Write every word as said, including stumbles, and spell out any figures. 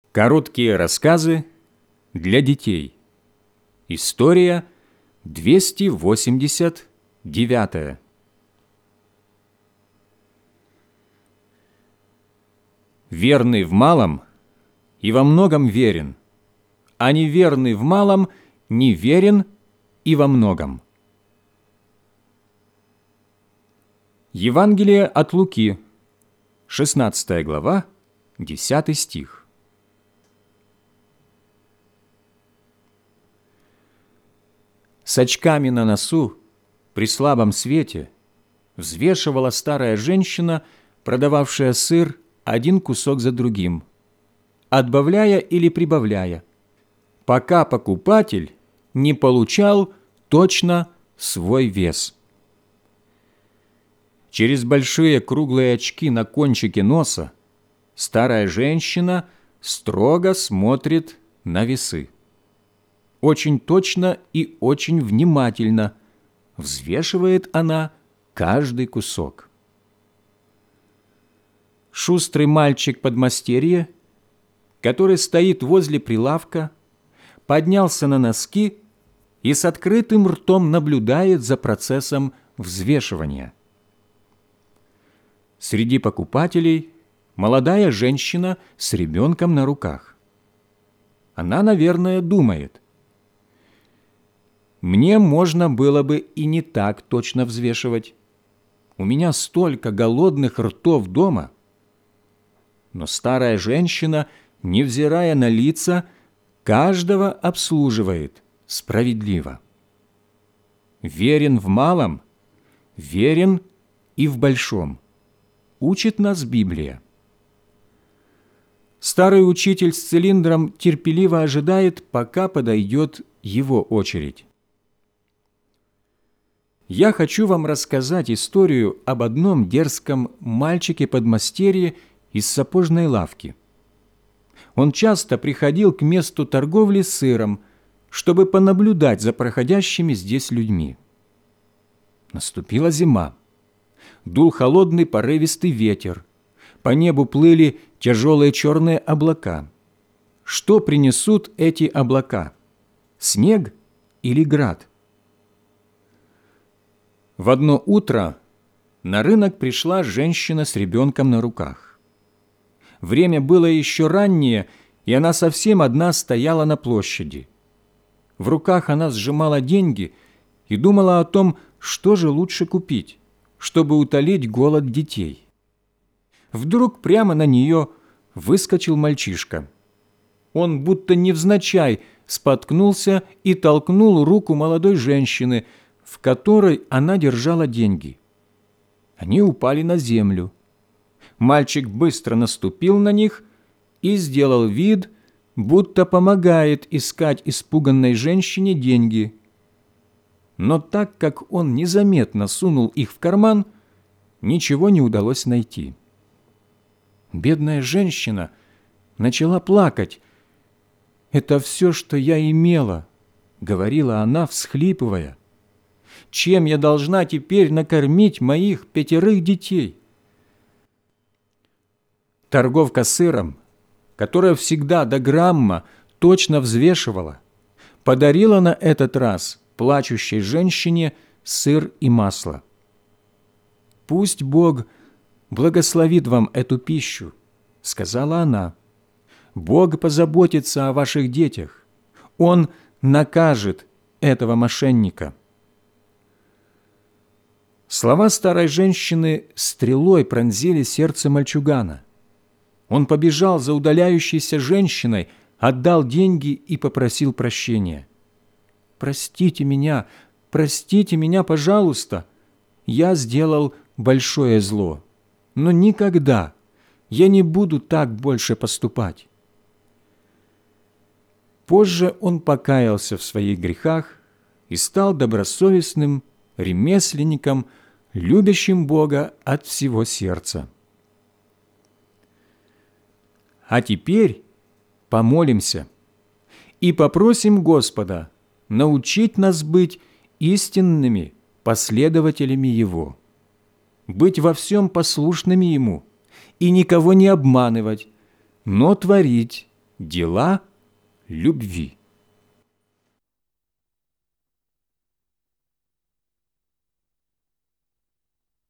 Короткие рассказы для детей. История двести восемьдесят девятая. Верный в малом и во многом верен, а неверный в малом неверен и во многом. Евангелие от Луки, шестнадцатая глава, десятый стих. С очками на носу, при слабом свете, взвешивала старая женщина, продававшая сыр, один кусок за другим, отбавляя или прибавляя, пока покупатель не получал точно свой вес. Через большие круглые очки на кончике носа старая женщина строго смотрит на весы. Очень точно и очень внимательно взвешивает она каждый кусок. Шустрый мальчик-подмастерье, который стоит возле прилавка, поднялся на носки и с открытым ртом наблюдает за процессом взвешивания. Среди покупателей молодая женщина с ребенком на руках. Она, наверное, думает: мне можно было бы и не так точно взвешивать. У меня столько голодных ртов дома. Но старая женщина, невзирая на лица, каждого обслуживает справедливо. Верен в малом, верен и в большом. Учит нас Библия. Старый учитель с цилиндром терпеливо ожидает, пока подойдет его очередь. Я хочу вам рассказать историю об одном дерзком мальчике-подмастерье из сапожной лавки. Он часто приходил к месту торговли сыром, чтобы понаблюдать за проходящими здесь людьми. Наступила зима. Дул холодный порывистый ветер. По небу плыли тяжелые черные облака. Что принесут эти облака? Снег или град? В одно утро на рынок пришла женщина с ребенком на руках. Время было еще раннее, и она совсем одна стояла на площади. В руках она сжимала деньги и думала о том, что же лучше купить, чтобы утолить голод детей. Вдруг прямо на нее выскочил мальчишка. Он будто невзначай споткнулся и толкнул руку молодой женщины, в которой она держала деньги. Они упали на землю. Мальчик быстро наступил на них и сделал вид, будто помогает искать испуганной женщине деньги. Но так как он незаметно сунул их в карман, ничего не удалось найти. Бедная женщина начала плакать. «Это все, что я имела», — говорила она, всхлипывая. «Чем я должна теперь накормить моих пятерых детей?» Торговка сыром, которая всегда до грамма точно взвешивала, подарила на этот раз плачущей женщине сыр и масло. «Пусть Бог благословит вам эту пищу», — сказала она. «Бог позаботится о ваших детях. Он накажет этого мошенника». Слова старой женщины стрелой пронзили сердце мальчугана. Он побежал за удаляющейся женщиной, отдал деньги и попросил прощения. «Простите меня, простите меня, пожалуйста. Я сделал большое зло, но никогда я не буду так больше поступать». Позже он покаялся в своих грехах и стал добросовестным ремесленником, любящим Бога от всего сердца. А теперь помолимся и попросим Господа научить нас быть истинными последователями Его, быть во всем послушными Ему и никого не обманывать, но творить дела любви.